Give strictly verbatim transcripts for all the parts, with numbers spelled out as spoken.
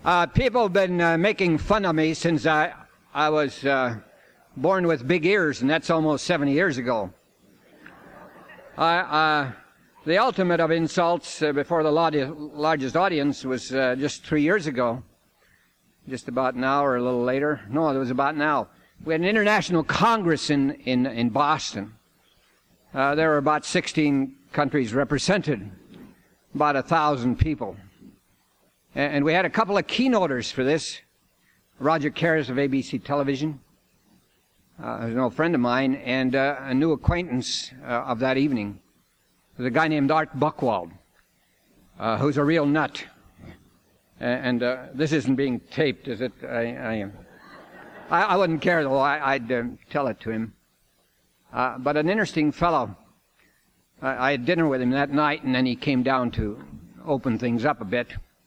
Uh, people have been uh, making fun of me since I, I was uh, born with big ears, and that's almost seventy years ago. Uh, uh, the ultimate of insults uh, before the largest audience was uh, just three years ago, just about now or a little later. No, it was about now. We had an international congress in, in, in Boston. Uh, there were about sixteen countries represented, about a thousand people. And we had a couple of keynoters for this. Roger Karras of A B C Television, uh, who's an old friend of mine, and uh, a new acquaintance uh, of that evening. There's a guy named Art Buchwald, uh, who's a real nut. And uh, this isn't being taped, is it? I, I, I wouldn't care, though. I, I'd uh, tell it to him. Uh, but an interesting fellow. I, I had dinner with him that night, and then he came down to open things up a bit.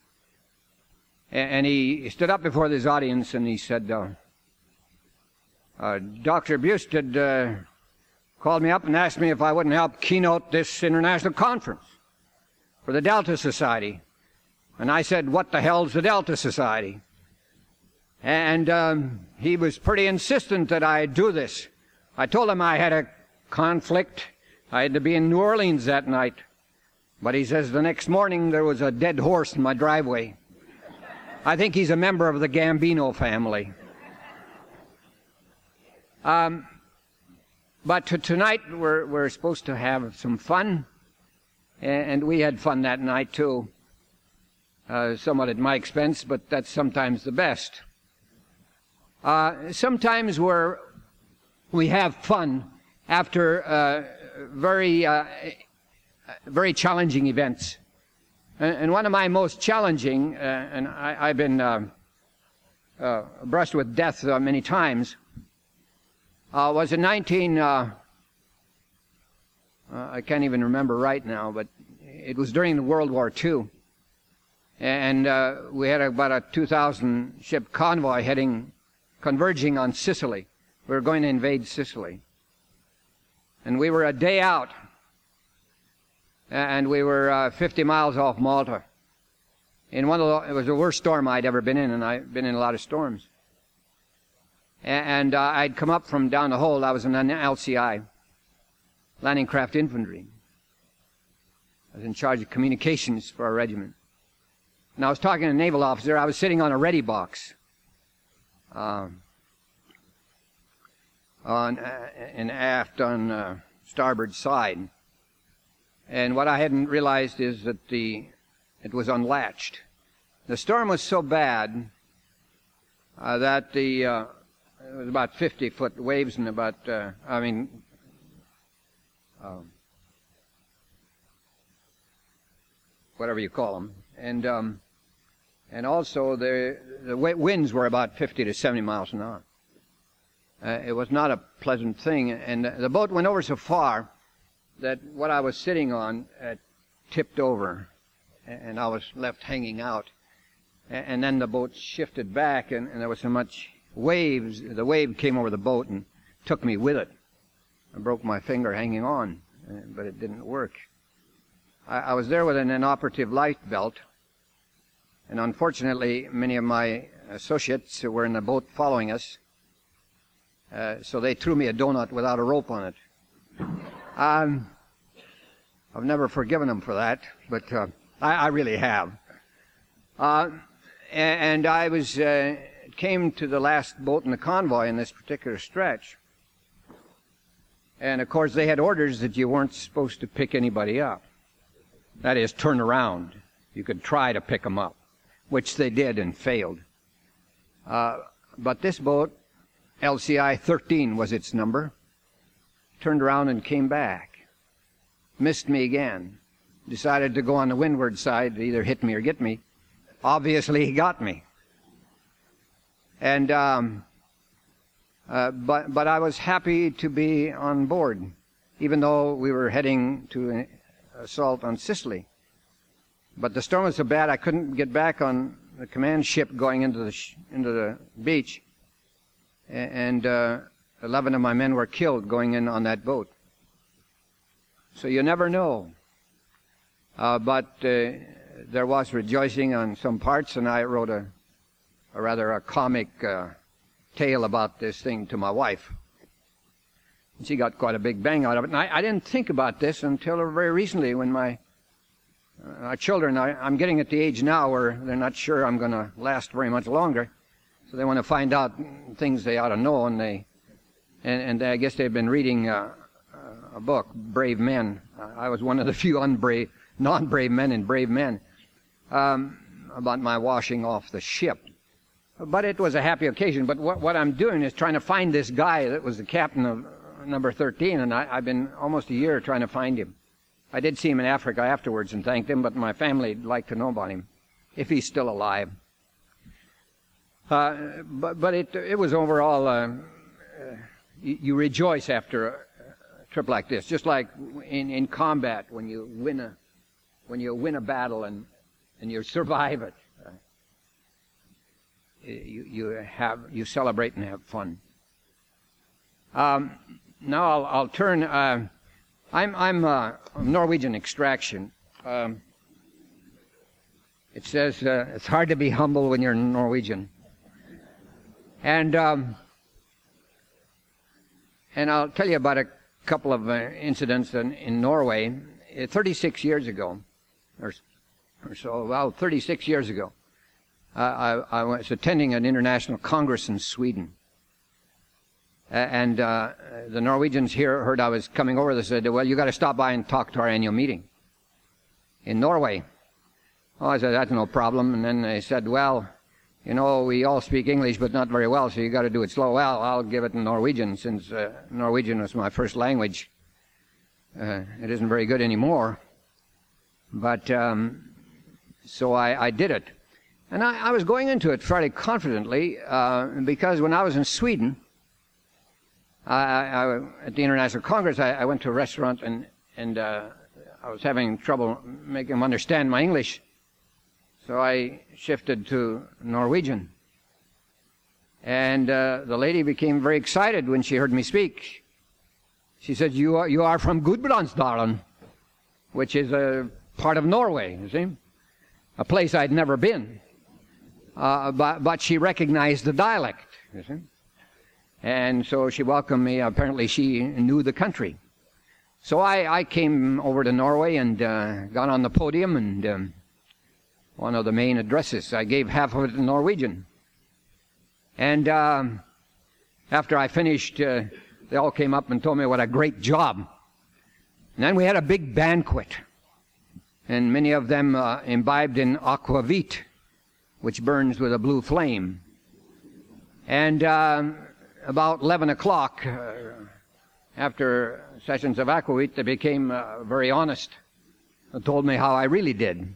And he stood up before this audience and he said, uh, uh, Doctor Busted uh, called me up and asked me if I wouldn't help keynote this international conference for the Delta Society. And I said, what the hell's the Delta Society? And um, he was pretty insistent that I do this. I told him I had a conflict. I had to be in New Orleans that night. But he says the next morning there was a dead horse in my driveway. I think he's a member of the Gambino family. Um, but to tonight we're we're supposed to have some fun, and we had fun that night too. Uh, somewhat at my expense, but that's sometimes the best. Uh, sometimes we're we have fun after uh, very uh, very challenging events. And one of my most challenging, uh, and I, I've been uh, uh, brushed with death uh, many times, uh, was in nineteen, uh, uh, I can't even remember right now, but it was during the World War Two. And uh, we had about a two thousand ship convoy heading, converging on Sicily. We were going to invade Sicily. And we were a day out. And we were uh, fifty miles off Malta. In one of the, it was the worst storm I'd ever been in, and I've been in a lot of storms. And uh, I'd come up from down the hold. I was in an L C I, Landing Craft Infantry. I was in charge of communications for our regiment. And I was talking to a naval officer. I was sitting on a ready box, um, on uh, and aft on uh, starboard side. And what I hadn't realized is that the it was unlatched. The storm was so bad uh, that the uh, it was about fifty foot waves and about uh, I mean um, whatever you call them, and um, and also the the winds were about fifty to seventy miles an hour. Uh, it was not a pleasant thing, and the boat went over so far that what I was sitting on uh, tipped over, and I was left hanging out. And then the boat shifted back, and, and there was so much waves. The wave came over the boat and took me with it. I broke my finger hanging on, uh, but it didn't work. I, I was there with an inoperative life belt, and unfortunately, many of my associates were in the boat following us, uh, so they threw me a donut without a rope on it. Um, I've never forgiven them for that, but uh, I, I really have. Uh, and, and I was uh, came to the last boat in the convoy in this particular stretch. And, of course, they had orders that you weren't supposed to pick anybody up. That is, turn around. You could try to pick them up, which they did and failed. Uh, but this boat, L C I thirteen was its number, turned around and came back. Missed me again. Decided to go on the windward side to either hit me or get me. Obviously, he got me. And, um, uh, but, but I was happy to be on board, even though we were heading to an assault on Sicily. But the storm was so bad I couldn't get back on the command ship going into the, sh- into the beach. And, uh, Eleven of my men were killed going in on that boat. So you never know. Uh, but uh, there was rejoicing on some parts, and I wrote a a rather a comic uh, tale about this thing to my wife. And she got quite a big bang out of it. And I, I didn't think about this until very recently when my uh, our children, I, I'm getting at the age now where they're not sure I'm going to last very much longer. So they want to find out things they ought to know, and they, and, and I guess they've been reading uh, a book, Brave Men. I was one of the few unbrave, non-brave men in Brave Men, um, about my washing off the ship. But it was a happy occasion. But what, what I'm doing is trying to find this guy that was the captain of number thirteen, and I, I've been almost a year trying to find him. I did see him in Africa afterwards and thanked him, but my family would like to know about him, if he's still alive. Uh, but but it it was overall, uh, uh, you, you rejoice after a, a trip like this, just like in, in combat when you win a when you win a battle and and you survive it. Uh, you you have you celebrate and have fun. Um, now I'll I'll turn. Uh, I'm I'm uh, of Norwegian extraction. Um, it says uh, it's hard to be humble when you're Norwegian. And um, and I'll tell you about a couple of uh, incidents in, in Norway. Uh, thirty-six years ago, or, or so, well, thirty-six years ago, uh, I, I was attending an international congress in Sweden. Uh, and uh, the Norwegians here heard I was coming over. They said, well, you got to stop by and talk to our annual meeting in Norway. Oh, I said, that's no problem. And then they said, well, you know, we all speak English, but not very well, so you got to do it slow. Well, I'll give it in Norwegian, since uh, Norwegian was my first language. Uh, it isn't very good anymore. But, um, so I, I did it. And I, I was going into it fairly confidently, uh, because when I was in Sweden, I, I, at the International Congress, I, I went to a restaurant, and, and uh, I was having trouble making them understand my English. So I shifted to Norwegian. And uh, the lady became very excited when she heard me speak. She said, you are, you are from Gudbrandsdalen, which is a part of Norway, you see, a place I'd never been. Uh, but, but she recognized the dialect, you see. And so she welcomed me. Apparently she knew the country. So I, I came over to Norway and uh, got on the podium, and um, one of the main addresses, I gave half of it in Norwegian. And um, after I finished, uh, they all came up and told me what a great job. And then we had a big banquet. And many of them uh, imbibed in aquavit, which burns with a blue flame. And um, about eleven o'clock, uh, after sessions of aquavit, they became uh, very honest and told me how I really did.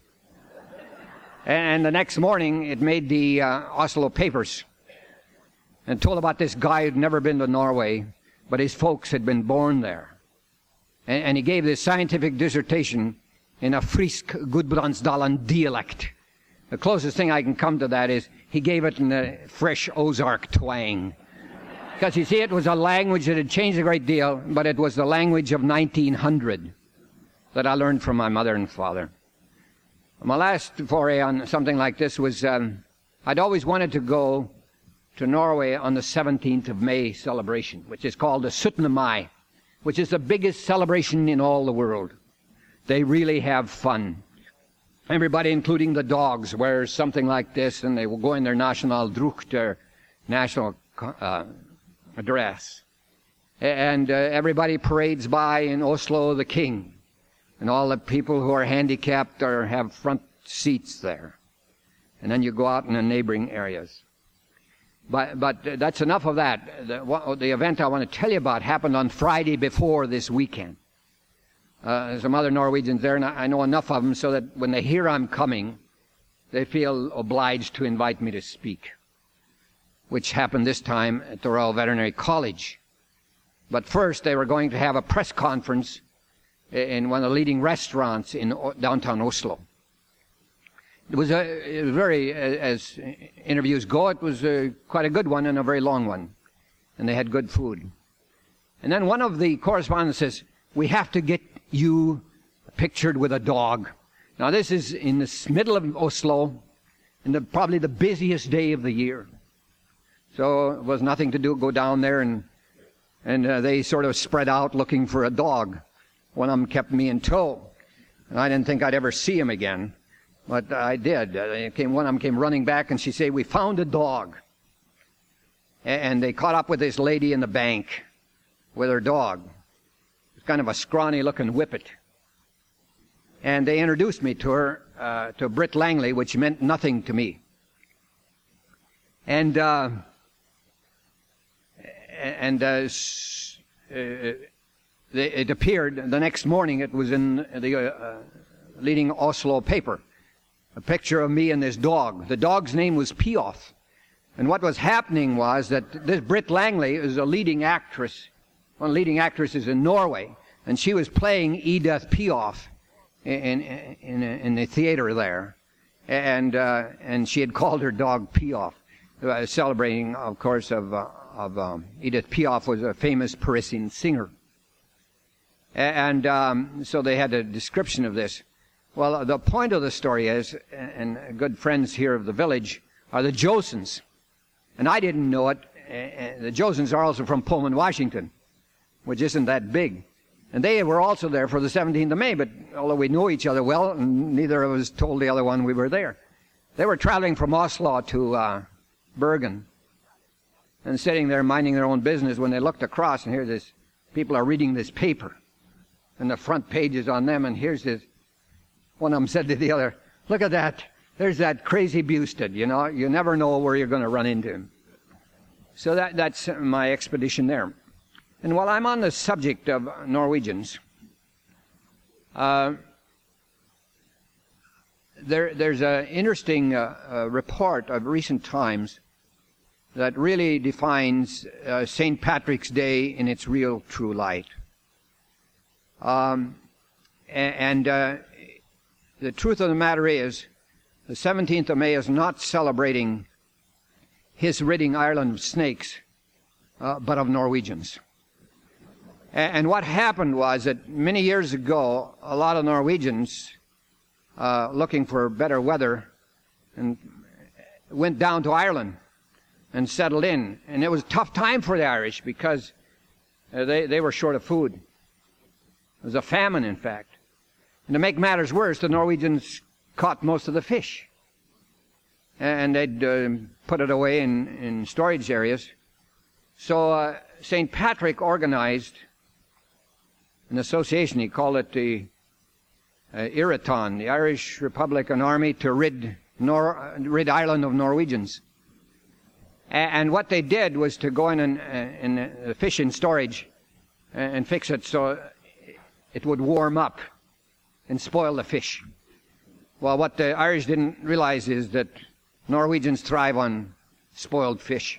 And the next morning, it made the uh, Oslo papers and told about this guy who'd never been to Norway, but his folks had been born there. And, and he gave this scientific dissertation in a frisk Gudbrandsdalen dialect. The closest thing I can come to that is he gave it in a fresh Ozark twang. Because, you see, it was a language that had changed a great deal, but it was the language of nineteen hundred that I learned from my mother and father. My last foray on something like this was, um, I'd always wanted to go to Norway on the seventeenth of May celebration, which is called the syttende mai, which is the biggest celebration in all the world. They really have fun. Everybody, including the dogs, wears something like this, and they will go in their national drukt, their national uh, dress. And uh, everybody parades by in Oslo the king. And all the people who are handicapped or have front seats there. And then you go out in the neighboring areas. But but that's enough of that. The, the event I want to tell you about happened on Friday before this weekend. Uh, there's some other Norwegians there, and I, I know enough of them so that when they hear I'm coming, they feel obliged to invite me to speak, which happened this time at the Royal Veterinary College. But first, they were going to have a press conference in one of the leading restaurants in downtown Oslo. It was a, it was very, as interviews go, it was a, quite a good one and a very long one. And they had good food. And then one of the correspondents says, we have to get you pictured with a dog. Now this is in the middle of Oslo, and the, probably the busiest day of the year. So it was nothing to do, go down there, and and uh, they sort of spread out looking for a dog. One of them kept me in tow, and I didn't think I'd ever see him again, but I did. Uh, came, one of them came running back, and she said, "We found a dog." And they caught up with this lady in the bank with her dog. It was kind of a scrawny-looking whippet. And they introduced me to her, uh, to Britt Langley, which meant nothing to me. And uh, and uh, it appeared the next morning. It was in the uh, leading Oslo paper, a picture of me and this dog. The dog's name was Piaf. And what was happening was that this Britt Langley is a leading actress, one of the leading actresses in Norway, and she was playing Edith Piaf in in, in the theater there, and uh, and she had called her dog Piaf, uh, celebrating, of course, of uh, of um, Edith Piaf was a famous Parisian singer, and um, so they had a description of this. Well, the point of the story is, and good friends here of the village are the Josens. And I didn't know it. Uh, the Josens are also from Pullman, Washington, which isn't that big. And they were also there for the seventeenth of May, but although we know each other well, and neither of us told the other one we were there. They were traveling from Oslo to uh, Bergen and sitting there minding their own business when they looked across, and here this people are reading this paper. And the front page is on them, and here's this. One of them said to the other, "Look at that. There's that crazy Busted, you know. You never know where you're going to run into him." So that that's my expedition there. And while I'm on the subject of Norwegians, uh, there there's an interesting uh, uh, report of recent times that really defines uh, Saint Patrick's Day in its real true light. Um, and uh, the truth of the matter is, the seventeenth of May is not celebrating his ridding Ireland of snakes, uh, but of Norwegians. And, and what happened was that many years ago, a lot of Norwegians, uh, looking for better weather, and went down to Ireland and settled in. And it was a tough time for the Irish because uh, they, they were short of food. It was a famine, in fact. And to make matters worse, the Norwegians caught most of the fish, and they'd uh, put it away in, in storage areas. So uh, Saint Patrick organized an association. He called it the uh, Iraton, the Irish Republican Army to rid, Nor- rid Ireland of Norwegians. A- and what they did was to go in and, uh, and uh, fish in storage and, and fix it so it would warm up and spoil the fish. Well, what the Irish didn't realize is that Norwegians thrive on spoiled fish.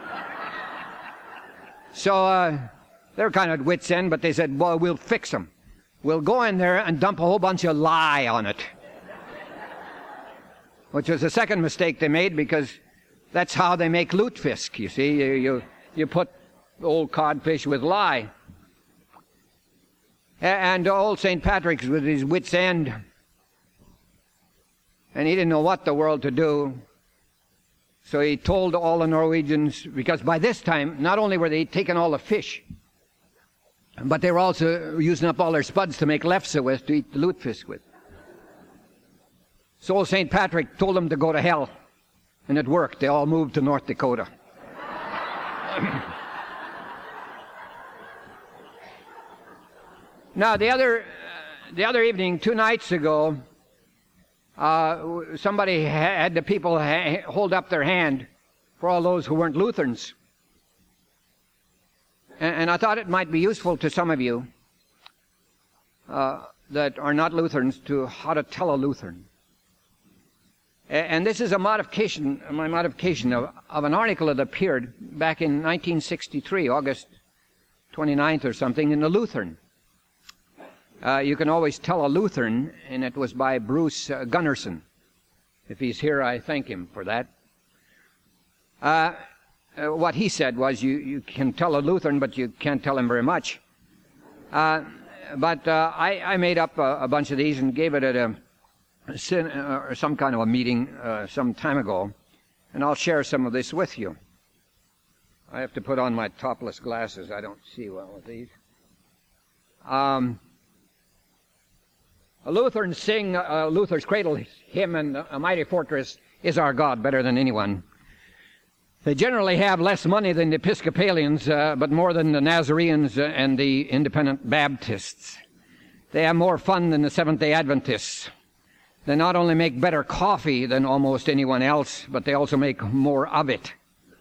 So uh, they were kind of at wit's end, but they said, well, we'll fix them. We'll go in there and dump a whole bunch of lye on it. Which was the second mistake they made, because that's how they make lutefisk, you see. You, you, you put old codfish with lye. And old Saint Patrick's with his wit's end, and he didn't know what the world to do. So he told all the Norwegians, because by this time, not only were they taking all the fish, but they were also using up all their spuds to make lefse with, to eat the lutefisk with. So old Saint Patrick told them to go to hell, and it worked. They all moved to North Dakota. Now, the other, uh, the other evening, two nights ago, uh, somebody had the people ha- hold up their hand for all those who weren't Lutherans. And, and I thought it might be useful to some of you uh, that are not Lutherans to how to tell a Lutheran. A- and this is a modification, my modification of, of an article that appeared back in nineteen sixty-three, August twenty-ninth or something, in the Lutheran. Uh, you can always tell a Lutheran, and it was by Bruce uh, Gunnarsson. If he's here, I thank him for that. Uh, uh, what he said was, you, you can tell a Lutheran, but you can't tell him very much. Uh, but uh, I, I made up a, a bunch of these and gave it a, sin, uh, or some kind of a meeting uh, some time ago, and I'll share some of this with you. I have to put on my topless glasses. I don't see well with these. Um, Lutherans sing uh, Luther's cradle hymn, and A Mighty Fortress is Our God, better than anyone. They generally have less money than the Episcopalians, uh, but more than the Nazarenes and the Independent Baptists. They have more fun than the Seventh-day Adventists. They not only make better coffee than almost anyone else, but they also make more of it.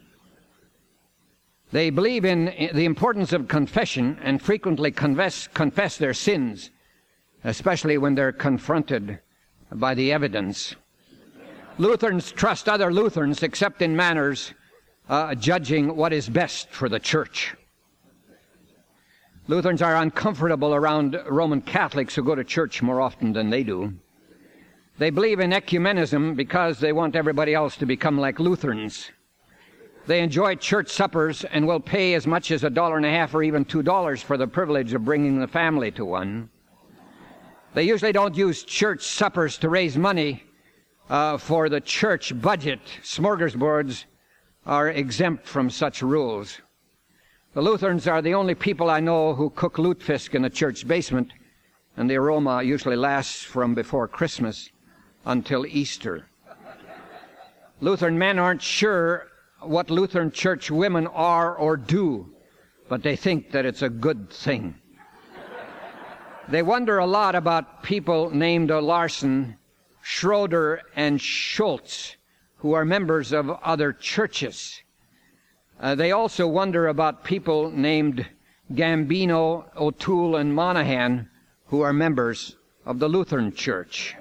They believe in the importance of confession and frequently confess, confess their sins, especially when they're confronted by the evidence. Lutherans trust other Lutherans except in matters uh, judging what is best for the church. Lutherans are uncomfortable around Roman Catholics who go to church more often than they do. They believe in ecumenism because they want everybody else to become like Lutherans. They enjoy church suppers and will pay as much as a dollar and a half or even two dollars for the privilege of bringing the family to one. They usually don't use church suppers to raise money uh, for the church budget. Smorgasbords are exempt from such rules. The Lutherans are the only people I know who cook lutefisk in the church basement, and the aroma usually lasts from before Christmas until Easter. Lutheran men aren't sure what Lutheran church women are or do, but they think that it's a good thing. They wonder a lot about people named Larson, Schroeder, and Schultz, who are members of other churches. Uh, they also wonder about people named Gambino, O'Toole, and Monahan, who are members of the Lutheran Church.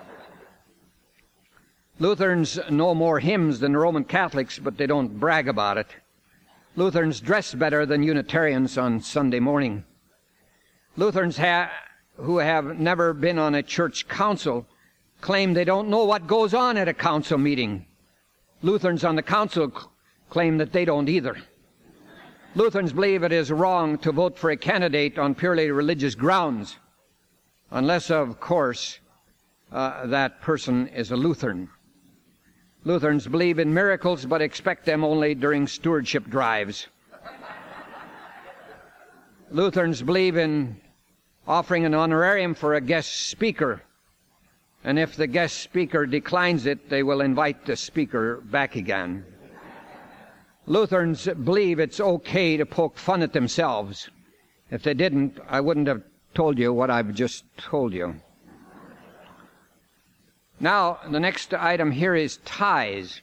Lutherans know more hymns than Roman Catholics, but they don't brag about it. Lutherans dress better than Unitarians on Sunday morning. Lutherans ha- who have never been on a church council claim they don't know what goes on at a council meeting. Lutherans on the council c- claim that they don't either. Lutherans believe it is wrong to vote for a candidate on purely religious grounds, unless, of course, uh, that person is a Lutheran. Lutherans believe in miracles, but expect them only during stewardship drives. Lutherans believe in offering an honorarium for a guest speaker, and if the guest speaker declines it, they will invite the speaker back again. Lutherans believe it's okay to poke fun at themselves. If they didn't, I wouldn't have told you what I've just told you. Now, the next item here is tithes.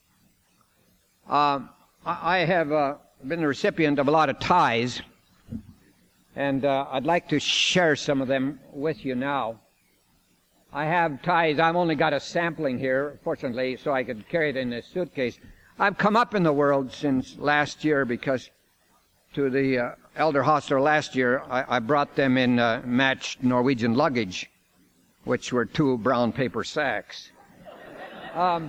Uh, I have uh, been the recipient of a lot of tithes, and uh, I'd like to share some of them with you now. I have tithes. I've only got a sampling here, fortunately, so I could carry it in this suitcase. I've come up in the world since last year because to the uh, elder hostel last year, I, I brought them in uh, matched Norwegian luggage, which were two brown paper sacks. Um,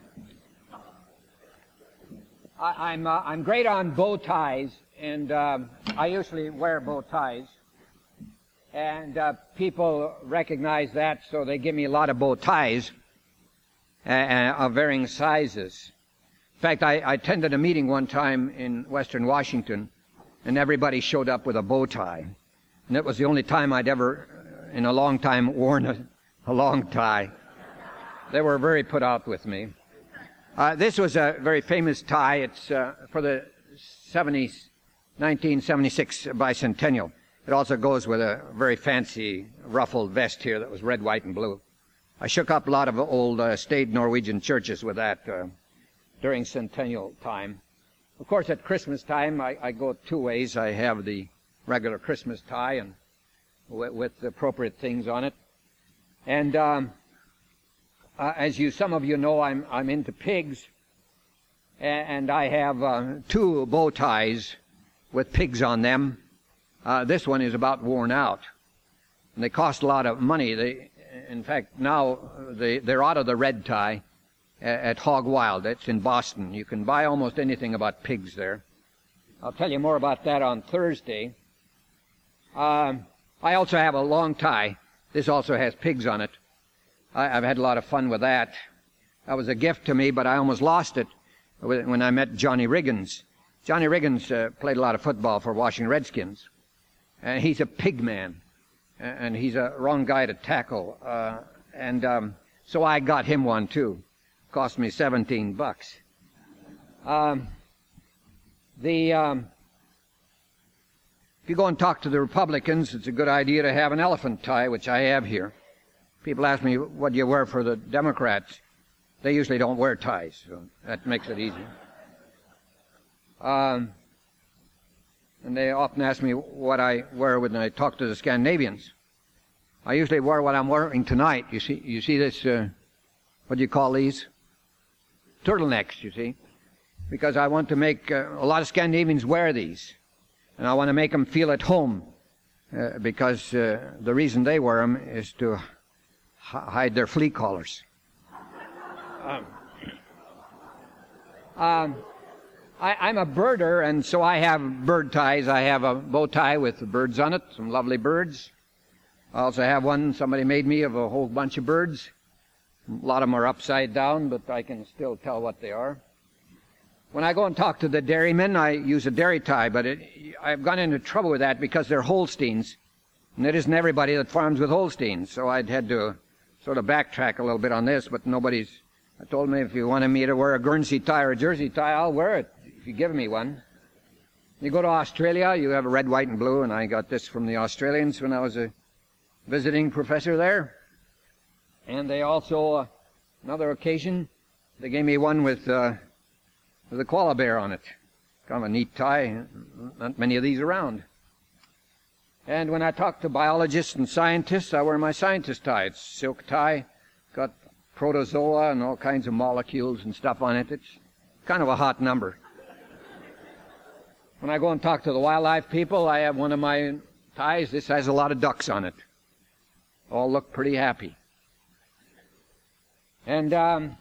I, I'm uh, I'm great on bow ties, and um, I usually wear bow ties. And uh, people recognize that, so they give me a lot of bow ties uh, of varying sizes. In fact, I, I attended a meeting one time in Western Washington, and everybody showed up with a bow tie. And it was the only time I'd ever, in a long time, worn a, a long tie. They were very put out with me. Uh, this was a very famous tie. It's uh, for the nineteen seventy-six bicentennial. It also goes with a very fancy ruffled vest here that was red, white, and blue. I shook up a lot of old uh, staid Norwegian churches with that uh, during centennial time. Of course, at Christmas time, I, I go two ways. I have the regular Christmas tie and with, with the appropriate things on it. And um, uh, as you, some of you know, I'm I'm into pigs, and, and I have uh, two bow ties with pigs on them. Uh, this one is about worn out, and they cost a lot of money. They, in fact, now they, they're out of the red tie at, at Hog Wild. It's in Boston. You can buy almost anything about pigs there. I'll tell you more about that on Thursday. Um, I also have a long tie. This also has pigs on it. I, I've had a lot of fun with that. That was a gift to me, but I almost lost it when I met Johnny Riggins. Johnny Riggins uh, played a lot of football for Washington Redskins. And he's a pig man. And he's a wrong guy to tackle. Uh, and um, so I got him one, too. Cost me seventeen bucks. Um, the... Um, If you go and talk to the Republicans, it's a good idea to have an elephant tie, which I have here. People ask me, what do you wear for the Democrats? They usually don't wear ties, so that makes it easy. Um, and they often ask me what I wear when I talk to the Scandinavians. I usually wear what I'm wearing tonight. You see, you see this, uh, what do you call these? Turtlenecks, you see. Because I want to make, uh, a lot of Scandinavians wear these. And I want to make them feel at home, uh, because uh, the reason they wear them is to h- hide their flea collars. Um, um, I, I'm a birder, and so I have bird ties. I have a bow tie with the birds on it, some lovely birds. I also have one somebody made me of a whole bunch of birds. A lot of them are upside down, but I can still tell what they are. When I go and talk to the dairymen, I use a dairy tie, but it, I've gone into trouble with that because they're Holsteins, and it isn't everybody that farms with Holsteins, so I'd had to sort of backtrack a little bit on this, but nobody's... I told them if you wanted me to wear a Guernsey tie or a Jersey tie, I'll wear it, if you give me one. You go to Australia, you have a red, white, and blue, and I got this from the Australians when I was a visiting professor there. And they also, uh, another occasion, they gave me one with... Uh, with a koala bear on it. Kind of a neat tie. Not many of these around. And when I talk to biologists and scientists, I wear my scientist tie. It's silk tie. Got protozoa and all kinds of molecules and stuff on it. It's kind of a hot number. When I go and talk to the wildlife people, I have one of my ties. This has a lot of ducks on it. All look pretty happy. And um,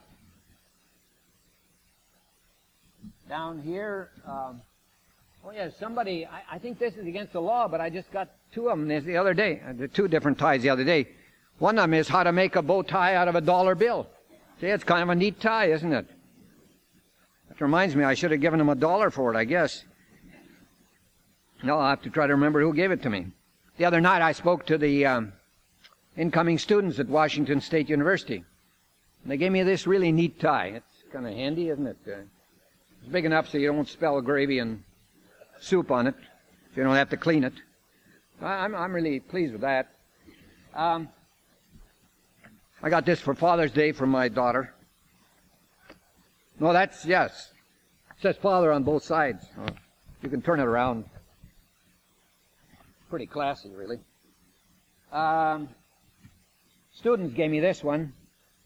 down here, um, oh yeah, somebody, I, I think this is against the law, but I just got two of them this, the other day, uh, two different ties the other day. One of them is how to make a bow tie out of a dollar bill. See, it's kind of a neat tie, isn't it? That reminds me, I should have given him a dollar for it, I guess. No, I'll have to try to remember who gave it to me. The other night I spoke to the um, incoming students at Washington State University. And they gave me this really neat tie. It's kind of handy, isn't it? Uh, it's big enough so you don't spill gravy and soup on it. So you don't have to clean it. I'm, I'm really pleased with that. Um, I got this for Father's Day from my daughter. No, that's, yes. It says father on both sides. Oh, you can turn it around. Pretty classy, really. Um, students gave me this one.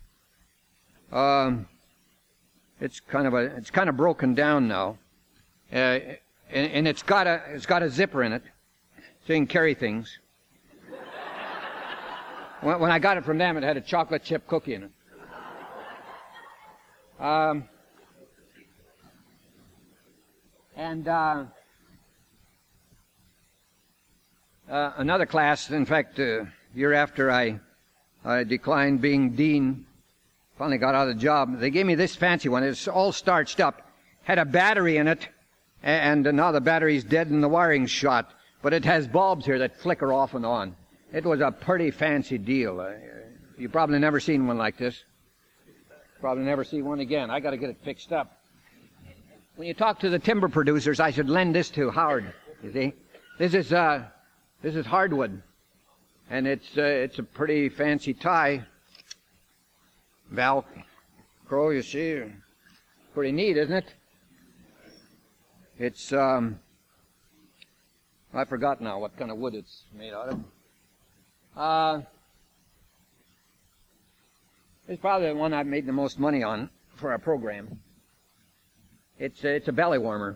Um, it's kind of a, it's kind of broken down now, uh, and, and it's got a, it's got a zipper in it, so you can carry things. When, when I got it from them, it had a chocolate chip cookie in it. Um, and uh, uh, another class, in fact, uh, year after I, I declined being dean. Finally got out of the job. They gave me this fancy one. It's all starched up. Had a battery in it, and now the battery's dead and the wiring's shot. But it has bulbs here that flicker off and on. It was a pretty fancy deal. Uh, you've probably never seen one like this. Probably never see one again. I got to get it fixed up. When you talk to the timber producers, I should lend this to Howard. You see, this is uh, this is hardwood, and it's uh, it's a pretty fancy tie. Velcro, you see, pretty neat, isn't it? It's, um, I forgot now what kind of wood it's made out of. Uh, it's probably the one I've made the most money on for our program. It's, uh, it's a belly warmer.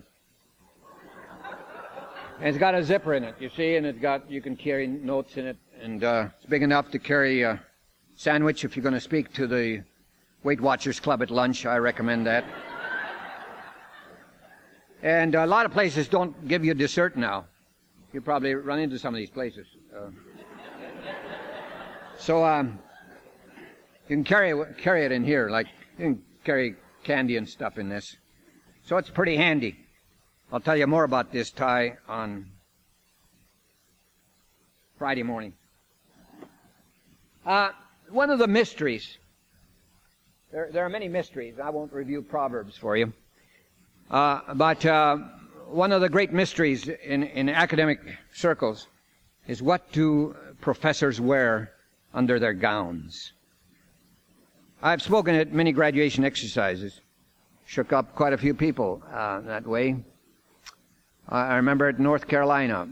And it's got a zipper in it, you see, and it's got, you can carry notes in it, and uh, it's big enough to carry uh, sandwich if you're going to speak to the Weight Watchers Club at lunch. I recommend that. And a lot of places don't give you dessert now. You probably run into some of these places. Uh, so um, You can carry carry it in here, like you can carry candy and stuff in this. So it's pretty handy. I'll tell you more about this tie on Friday morning. Uh, one of the mysteries, there, there are many mysteries. I won't review Proverbs for you. Uh, but uh, one of the great mysteries in, in academic circles is what do professors wear under their gowns? I've spoken at many graduation exercises. Shook up quite a few people uh, that way. I remember at North Carolina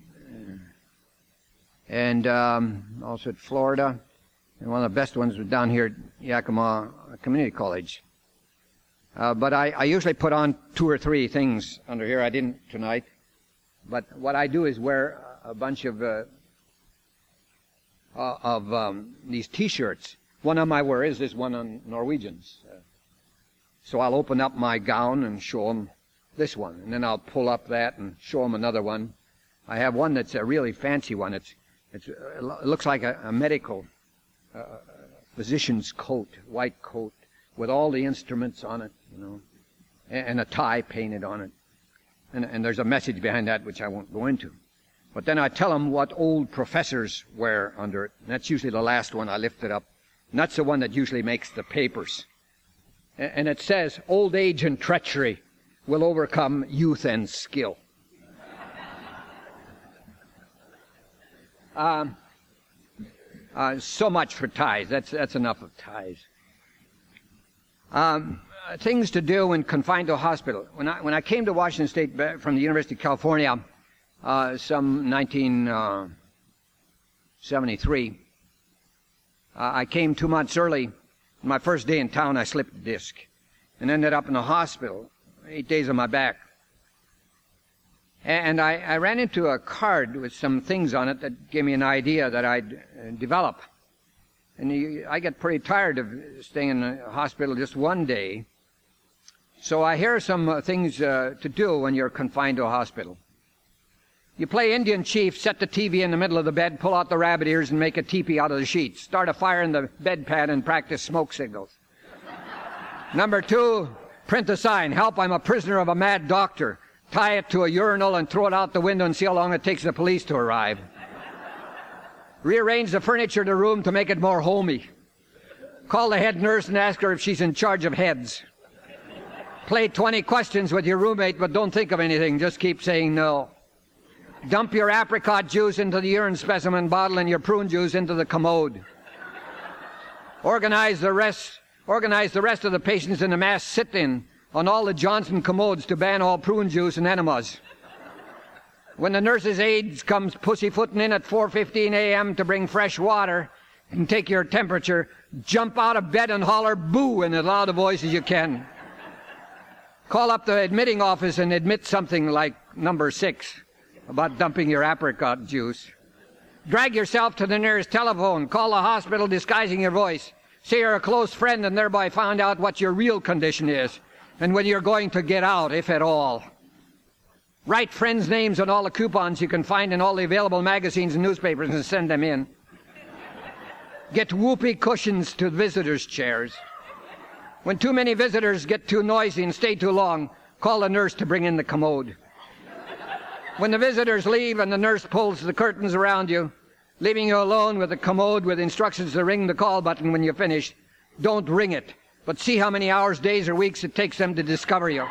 and um, also at Florida. And one of the best ones was down here at Yakima Community College. Uh, but I, I usually put on two or three things under here. I didn't tonight. But what I do is wear a bunch of uh, uh, of um, these T-shirts. One of them I wear is this one on Norwegians. Uh, so I'll open up my gown and show them this one. And then I'll pull up that and show them another one. I have one that's a really fancy one. It's, it's, it looks like a, a medical uh, physician's coat, white coat, with all the instruments on it, you know, and, and a tie painted on it. And, and there's a message behind that which I won't go into. But then I tell them what old professors wear under it. And that's usually the last one I lifted up. And that's the one that usually makes the papers. And, and it says, old age and treachery will overcome youth and skill. Um, uh, so much for ties. That's, that's enough of ties. Um, uh, things to do when confined to a hospital. When I, when I came to Washington State from the University of California, uh, some nineteen seventy-three, uh, I came two months early. My first day in town, I slipped a disc and ended up in the hospital, eight days on my back. And I, I ran into a card with some things on it that gave me an idea that I'd uh, develop. And you, I get pretty tired of staying in the hospital just one day. So I hear some uh, things uh, to do when you're confined to a hospital. You play Indian chief, set the T V in the middle of the bed, pull out the rabbit ears and make a teepee out of the sheets. Start a fire in the bed pad and practice smoke signals. Number two, print a sign, help, I'm a prisoner of a mad doctor. Tie it to a urinal and throw it out the window and see how long it takes the police to arrive. Rearrange the furniture in the room to make it more homey. Call the head nurse and ask her if she's in charge of heads. Play twenty questions with your roommate, but don't think of anything. Just keep saying no. Dump your apricot juice into the urine specimen bottle and your prune juice into the commode. Organize the rest, organize the rest of the patients in a mass sit-in on all the Johnson commodes to ban all prune juice and enemas. When the nurse's aide comes pussyfooting in at four fifteen a.m. to bring fresh water and take your temperature, jump out of bed and holler boo in as loud a voice as you can. Call up the admitting office and admit something like number six about dumping your apricot juice. Drag yourself to the nearest telephone. Call the hospital disguising your voice. Say you're a close friend and thereby find out what your real condition is and when you're going to get out, if at all. Write friends' names on all the coupons you can find in all the available magazines and newspapers and send them in. Get whoopee cushions to visitors' chairs. When too many visitors get too noisy and stay too long, call the nurse to bring in the commode. When the visitors leave and the nurse pulls the curtains around you, leaving you alone with the commode with instructions to ring the call button when you're finished, don't ring it, but see how many hours, days, or weeks it takes them to discover you.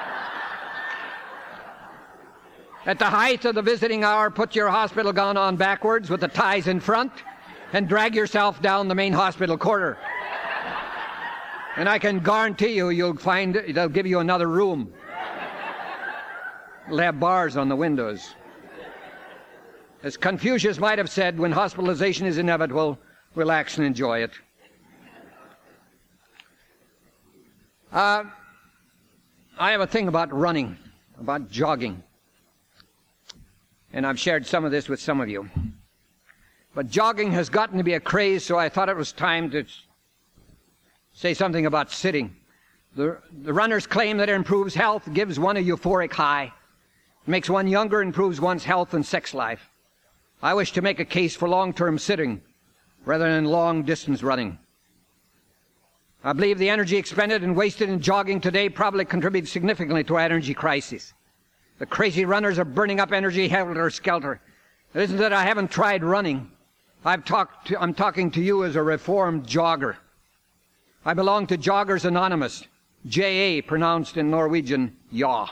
At the height of the visiting hour, put your hospital gown on backwards with the ties in front and drag yourself down the main hospital corridor. And I can guarantee you, you'll find they'll give you another room. It'll have bars on the windows. As Confucius might have said, when hospitalization is inevitable, relax and enjoy it. Uh, I have a thing about running, about jogging. And I've shared some of this with some of you. But jogging has gotten to be a craze, so I thought it was time to say something about sitting. The, the runners claim that it improves health, gives one a euphoric high, makes one younger, improves one's health and sex life. I wish to make a case for long-term sitting rather than long-distance running. I believe the energy expended and wasted in jogging today probably contributes significantly to our energy crisis. The crazy runners are burning up energy helter-skelter. It isn't that I haven't tried running. I've talked to, I'm talking to you as a reformed jogger. I belong to Joggers Anonymous, J A pronounced in Norwegian, ja.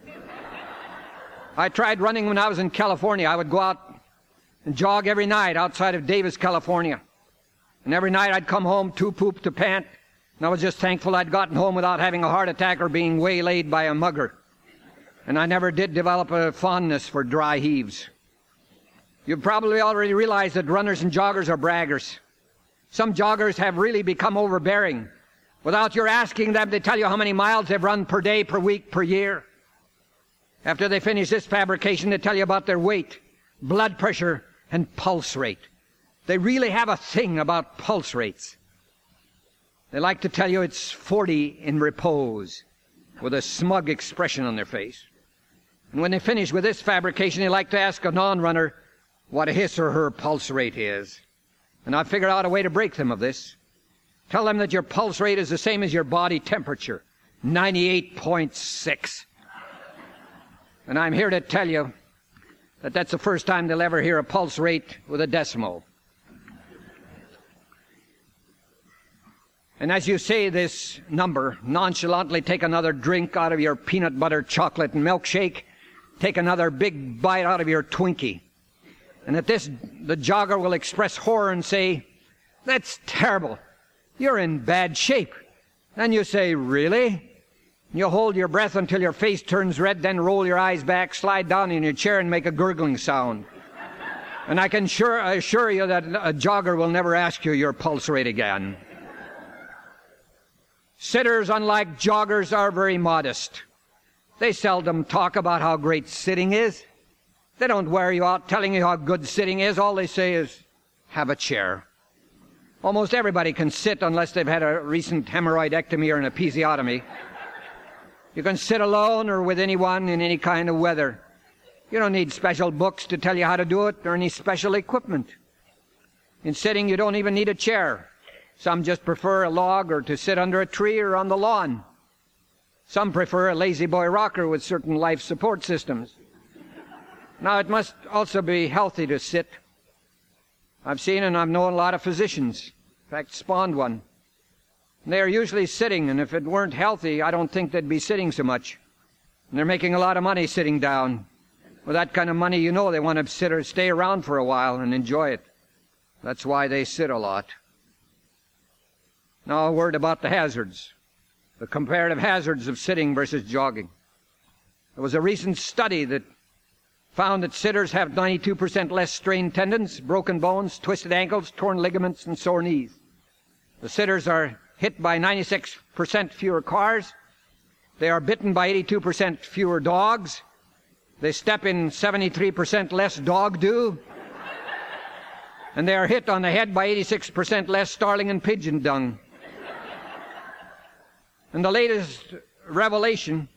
I tried running when I was in California. I would go out and jog every night outside of Davis, California. And every night I'd come home too pooped to pant, and I was just thankful I'd gotten home without having a heart attack or being waylaid by a mugger. And I never did develop a fondness for dry heaves. You've probably already realized that runners and joggers are braggers. Some joggers have really become overbearing. Without your asking them, they tell you how many miles they've run per day, per week, per year. After they finish this fabrication, they tell you about their weight, blood pressure, and pulse rate. They really have a thing about pulse rates. They like to tell you it's forty in repose, with a smug expression on their face. And when they finish with this fabrication, they like to ask a non-runner what his or her pulse rate is. And I've figured out a way to break them of this. Tell them that your pulse rate is the same as your body temperature, ninety-eight point six. And I'm here to tell you that that's the first time they'll ever hear a pulse rate with a decimal. And as you say this number, nonchalantly take another drink out of your peanut butter chocolate and milkshake, take another big bite out of your Twinkie. And at this, the jogger will express horror and say, "That's terrible. You're in bad shape." Then you say, "Really?" You hold your breath until your face turns red, then roll your eyes back, slide down in your chair, and make a gurgling sound. And I can sure assure you that a jogger will never ask you your pulse rate again. Sitters, unlike joggers, are very modest. They seldom talk about how great sitting is. They don't wear you out telling you how good sitting is. All they say is, "Have a chair." Almost everybody can sit unless they've had a recent hemorrhoidectomy or an episiotomy. You can sit alone or with anyone in any kind of weather. You don't need special books to tell you how to do it or any special equipment. In sitting, you don't even need a chair. Some just prefer a log or to sit under a tree or on the lawn. Some prefer a lazy boy rocker with certain life support systems. Now, it must also be healthy to sit. I've seen and I've known a lot of physicians. In fact, spawned one. They are usually sitting, and if it weren't healthy, I don't think they'd be sitting so much. And they're making a lot of money sitting down. With that kind of money, you know they want to sit or stay around for a while and enjoy it. That's why they sit a lot. Now a word about the hazards, the comparative hazards of sitting versus jogging. There was a recent study that found that sitters have ninety-two percent less strained tendons, broken bones, twisted ankles, torn ligaments, and sore knees. The sitters are hit by ninety-six percent fewer cars. They are bitten by eighty-two percent fewer dogs. They step in seventy-three percent less dog dew. And they are hit on the head by eighty-six percent less starling and pigeon dung. And the latest revelation,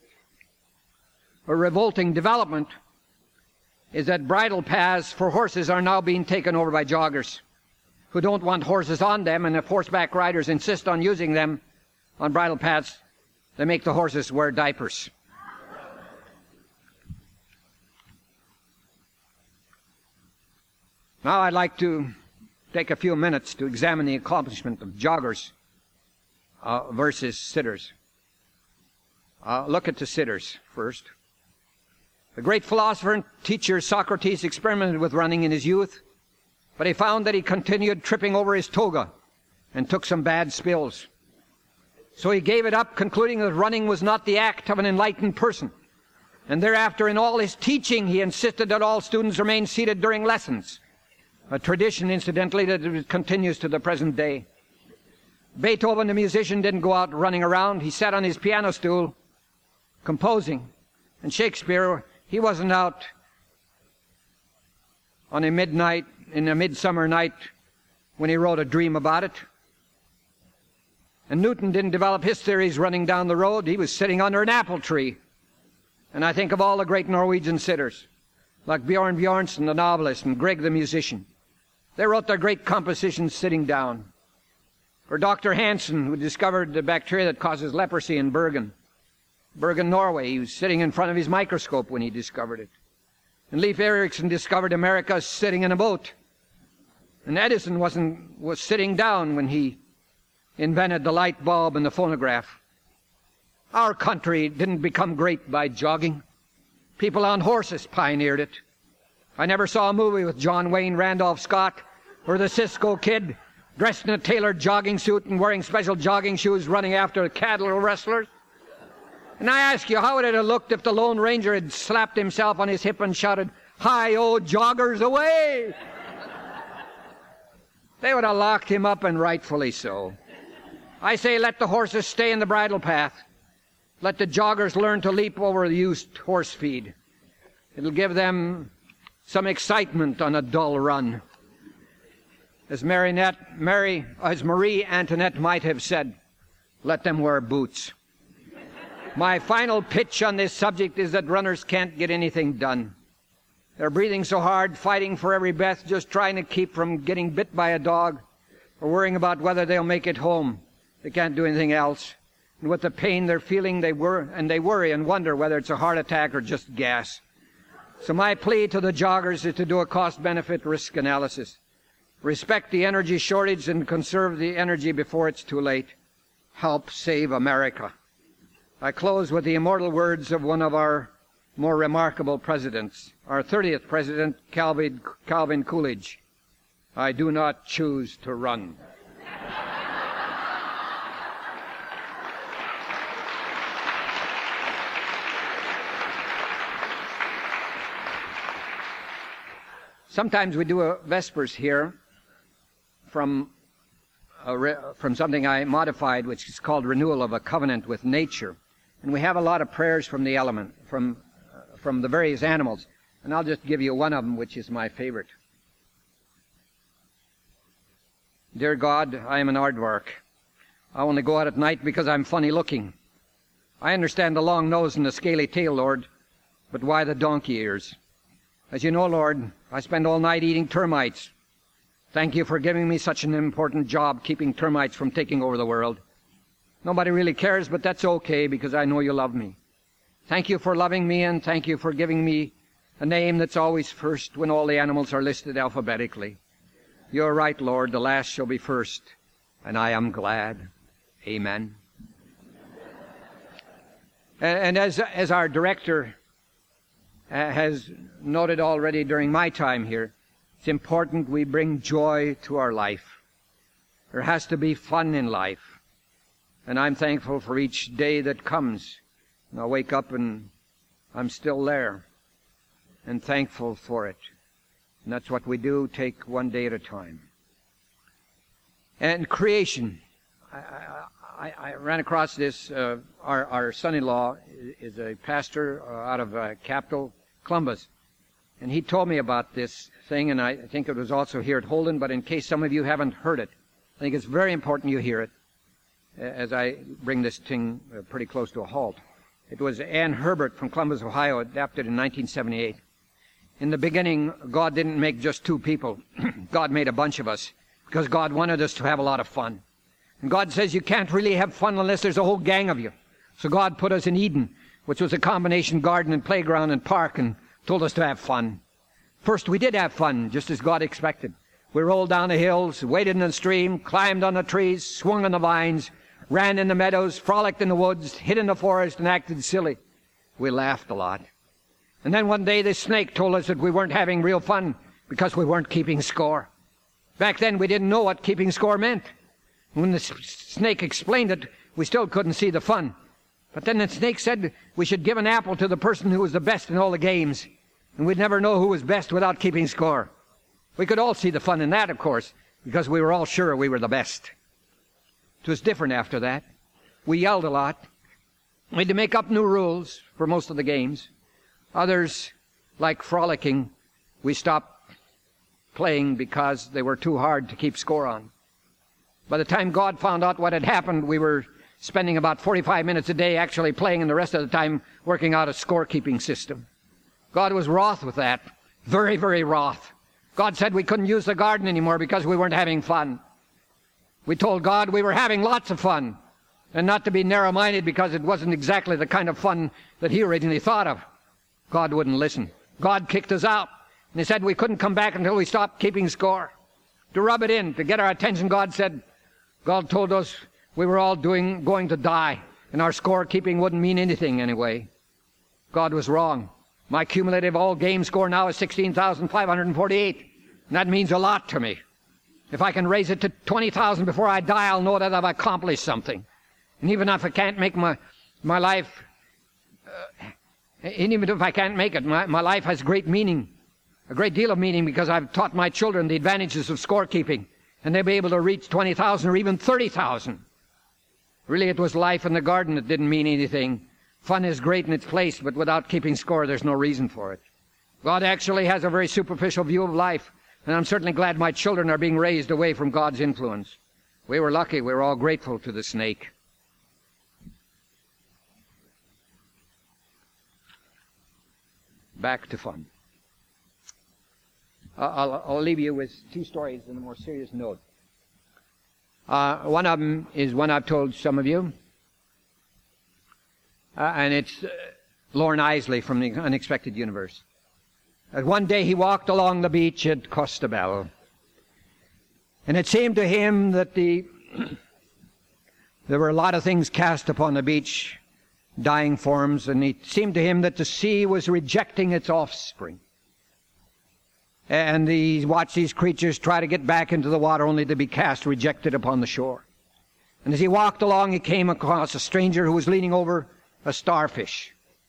or revolting development, is that bridle paths for horses are now being taken over by joggers who don't want horses on them, and if horseback riders insist on using them on bridle paths, they make the horses wear diapers. Now I'd like to take a few minutes to examine the accomplishment of joggers uh, versus sitters. Uh, look at the sitters first. The great philosopher and teacher Socrates experimented with running in his youth, but he found that he continued tripping over his toga and took some bad spills. So he gave it up, concluding that running was not the act of an enlightened person. And thereafter, in all his teaching, he insisted that all students remain seated during lessons, a tradition, incidentally, that continues to the present day. Beethoven, the musician, didn't go out running around. He sat on his piano stool composing. And Shakespeare, he wasn't out on a midnight, in a midsummer night, when he wrote A Dream About It. And Newton didn't develop his theories running down the road. He was sitting under an apple tree. And I think of all the great Norwegian sitters, like Bjorn Bjornson, the novelist, and Grieg, the musician. They wrote their great compositions sitting down. Of Or Doctor Hansen, who discovered the bacteria that causes leprosy in Bergen. Bergen, Norway. He was sitting in front of his microscope when he discovered it. And Leif Erikson discovered America sitting in a boat. And Edison wasn't, was sitting down when he invented the light bulb and the phonograph. Our country didn't become great by jogging. People on horses pioneered it. I never saw a movie with John Wayne Randolph Scott or the Cisco Kid dressed in a tailored jogging suit and wearing special jogging shoes running after cattle wrestlers. And I ask you, how would it have looked if the Lone Ranger had slapped himself on his hip and shouted, "Hi-yo, joggers, away!" They would have locked him up, and rightfully so. I say let the horses stay in the bridle path. Let the joggers learn to leap over the used horse feed. It'll give them some excitement on a dull run. As Marinette, Mary, as Marie Antoinette might have said, let them wear boots. My final pitch on this subject is that runners can't get anything done. They're breathing so hard, fighting for every breath, just trying to keep from getting bit by a dog or worrying about whether they'll make it home. They can't do anything else. And with the pain they're feeling, they wor- and they worry and wonder whether it's a heart attack or just gas. So my plea to the joggers is to do a cost-benefit risk analysis. Respect the energy shortage and conserve the energy before it's too late. Help save America. I close with the immortal words of one of our more remarkable presidents, our thirtieth president, Calvin, Calvin Coolidge. I do not choose to run. Sometimes we do a Vespers here from a re- from something I modified, which is called Renewal of a Covenant with Nature. And we have a lot of prayers from the element, from uh, from the various animals. And I'll just give you one of them, which is my favorite. Dear God, I am an aardvark. I only go out at night because I'm funny looking. I understand the long nose and the scaly tail, Lord, but why the donkey ears? As you know, Lord, I spend all night eating termites. Thank you for giving me such an important job, keeping termites from taking over the world. Nobody really cares, but that's okay because I know you love me. Thank you for loving me, and thank you for giving me a name that's always first when all the animals are listed alphabetically. You're right, Lord, the last shall be first, and I am glad. Amen. And as, as our director has noted already during my time here, it's important we bring joy to our life. There has to be fun in life. And I'm thankful for each day that comes. And I wake up and I'm still there. And thankful for it. And that's what we do, take one day at a time. And creation. I, I, I ran across this. Uh, our, our son-in-law is a pastor out of uh, Capital, Columbus. And he told me about this thing, and I think it was also here at Holden, but in case some of you haven't heard it, I think it's very important you hear it as I bring this thing pretty close to a halt. It was Ann Herbert from Columbus, Ohio, adapted in nineteen seventy-eight. In the beginning, God didn't make just two people. God made a bunch of us because God wanted us to have a lot of fun. And God says you can't really have fun unless there's a whole gang of you. So God put us in Eden, which was a combination garden and playground and park, and told us to have fun. First, we did have fun, just as God expected. We rolled down the hills, waded in the stream, climbed on the trees, swung on the vines, ran in the meadows, frolicked in the woods, hid in the forest, and acted silly. We laughed a lot. And then one day the snake told us that we weren't having real fun because we weren't keeping score. Back then we didn't know what keeping score meant. When the snake explained it, we still couldn't see the fun. But then the snake said we should give an apple to the person who was the best in all the games. And we'd never know who was best without keeping score. We could all see the fun in that, of course, because we were all sure we were the best. It was different after that. We yelled a lot. We had to make up new rules for most of the games. Others, like frolicking, we stopped playing because they were too hard to keep score on. By the time God found out what had happened, we were spending about forty-five minutes a day actually playing, and the rest of the time working out a scorekeeping system. God was wroth with that. Very, very wroth. God said we couldn't use the garden anymore because we weren't having fun. We told God we were having lots of fun, and not to be narrow-minded because it wasn't exactly the kind of fun that He originally thought of. God wouldn't listen. God kicked us out, and He said we couldn't come back until we stopped keeping score. To rub it in, to get our attention, God said, God told us we were all doing, going to die, and our score-keeping wouldn't mean anything anyway. God was wrong. My cumulative all-game score now is sixteen thousand five hundred forty-eight, and that means a lot to me. If I can raise it to twenty thousand before I die, I'll know that I've accomplished something. And even if I can't make my, my life, uh, and even if I can't make it, my, my life has great meaning, a great deal of meaning, because I've taught my children the advantages of scorekeeping, and they'll be able to reach twenty thousand or even thirty thousand. Really, it was life in the garden that didn't mean anything. Fun is great in its place, but without keeping score, there's no reason for it. God actually has a very superficial view of life, and I'm certainly glad my children are being raised away from God's influence. We were lucky. We were all grateful to the snake. Back to fun. I'll, I'll leave you with two stories on a more serious note. Uh, one of them is one I've told some of you, uh, and it's uh, Lorne Isley from the Unexpected Universe. Uh, one day he walked along the beach at Costebel, and it seemed to him that the there were a lot of things cast upon the beach, dying forms, and it seemed to him that the sea was rejecting its offspring. And he watched these creatures try to get back into the water only to be cast, rejected upon the shore. And as he walked along, he came across a stranger who was leaning over a starfish,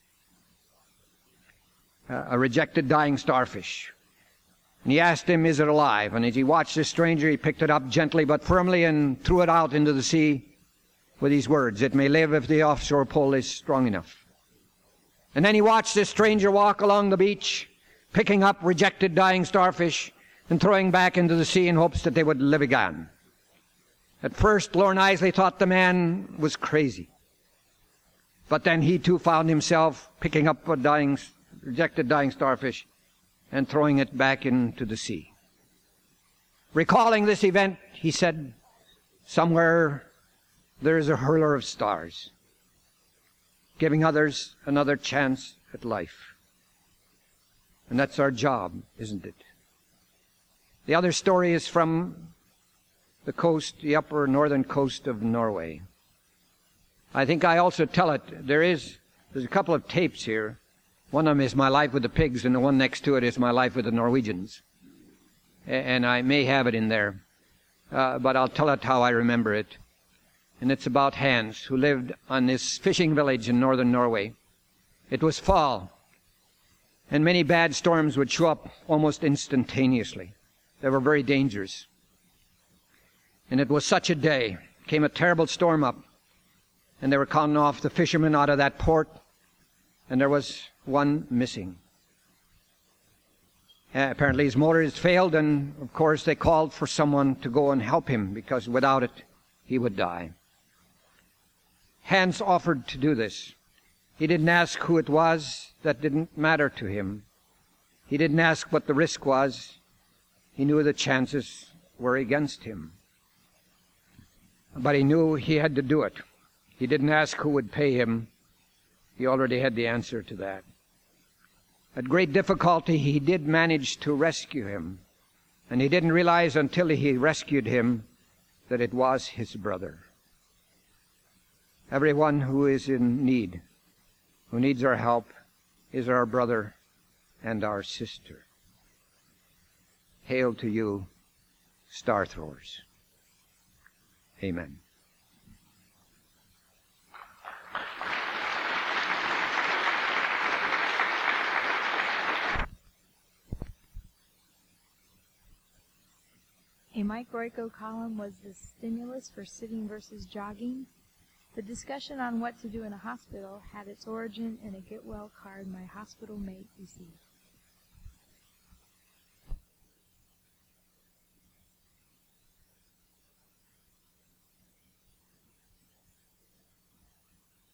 a rejected, dying starfish. And he asked him, is it alive? And as he watched this stranger, he picked it up gently but firmly and threw it out into the sea with these words, it may live if the offshore pull is strong enough. And then he watched this stranger walk along the beach, picking up rejected, dying starfish and throwing back into the sea in hopes that they would live again. At first, Lorne Isley thought the man was crazy. But then he too found himself picking up a dying, rejected, dying starfish and throwing it back into the sea. Recalling this event, he said, somewhere there is a hurler of stars, giving others another chance at life. And that's our job, isn't it? The other story is from the coast, the upper northern coast of Norway. I think I also tell it. There is, there's a couple of tapes here. One of them is My Life with the Pigs, and the one next to it is My Life with the Norwegians. And I may have it in there, uh, but I'll tell it how I remember it. And it's about Hans, who lived on this fishing village in northern Norway. It was fall, and many bad storms would show up almost instantaneously. They were very dangerous. And it was such a day. Came a terrible storm up, and they were counting off the fishermen out of that port, and there was one missing. Uh, apparently his motor had failed, and of course they called for someone to go and help him, because without it, he would die. Hans offered to do this. He didn't ask who it was. That didn't matter to him. He didn't ask what the risk was. He knew the chances were against him. But he knew he had to do it. He didn't ask who would pay him. He already had the answer to that. At great difficulty, he did manage to rescue him. And he didn't realize until he rescued him that it was his brother. Everyone who is in need, who needs our help, is our brother and our sister. Hail to you, star throwers. Amen. A Mike Royko column was the stimulus for sitting versus jogging. The discussion on what to do in a hospital had its origin in a get well card my hospital mate received.